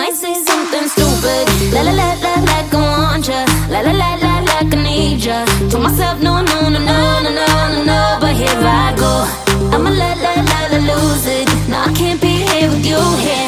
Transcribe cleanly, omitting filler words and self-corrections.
might say something stupid. La la la la, like I want ya. La la la la, like I need ya. Told myself no, no, no, no, no, no, no, no. But here I go. I'ma la la la la lose it. No, I can't be here with you here.